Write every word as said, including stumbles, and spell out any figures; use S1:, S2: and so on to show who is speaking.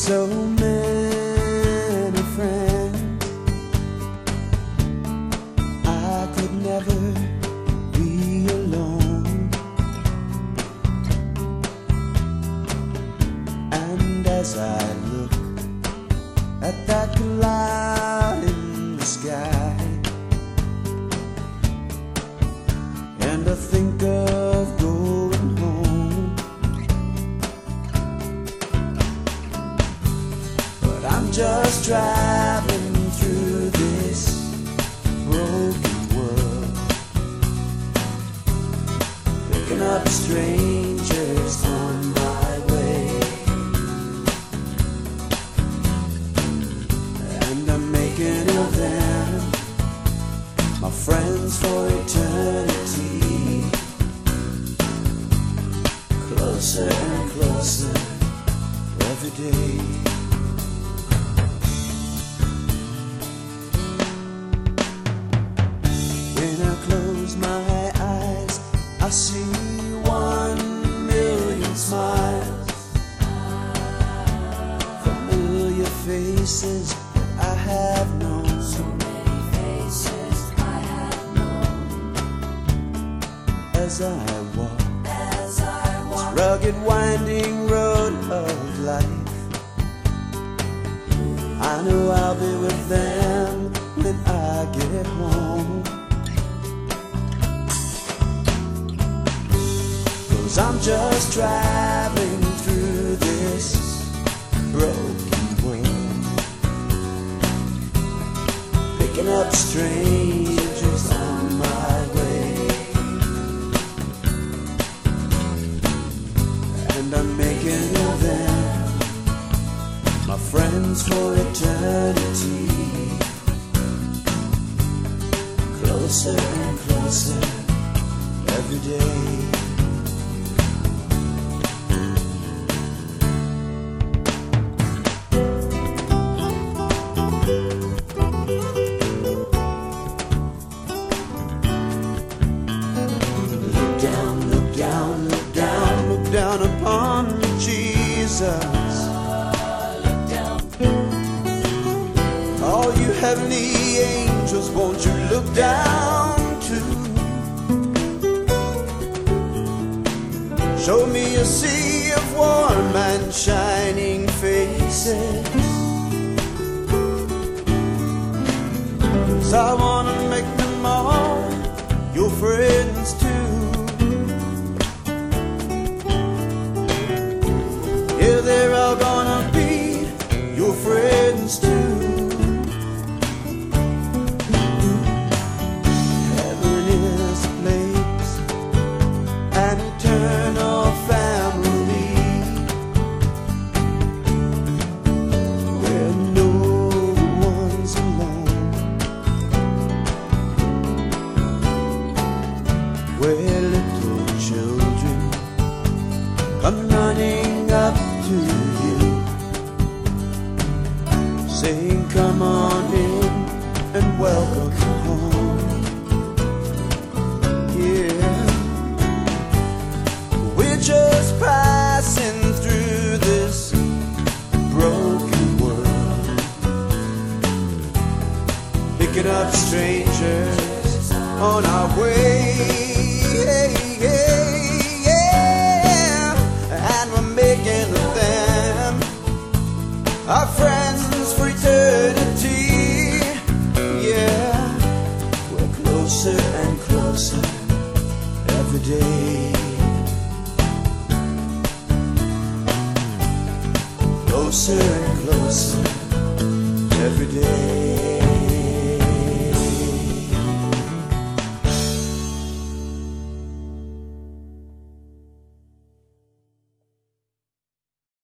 S1: so many friends. I could never be alone. And as I look at that cloud in the sky, and I think of going home, but I'm just driving through this broken world, picking up strangers on my way, and I'm making of them my friends for eternity. Closer and closer every day. When I close my eyes, I see one million smiles, familiar faces I have known. So many faces I have known. As I walk rugged winding road of life, I know I'll be with them when I get home. 'Cause I'm just driving through this broken world, picking up strangers on my way, and I'm making of them my friends for eternity. Closer and closer every day. Look down, look down, look down, look down upon me, Jesus. Look down. All you heavenly angels, won't you look down too? Show me a sea of warm and shining faces, 'cause I wanna make them all your friends too. Yeah, they're all gonna be your friends too. Heaven is a place, an eternal family, where no one's alone, where little children come running up to you, saying, come on in and welcome home. Yeah, we're just passing through this broken world, picking up strangers on our way. Our friends for eternity. Yeah, we're closer and closer every day. Closer and closer every day.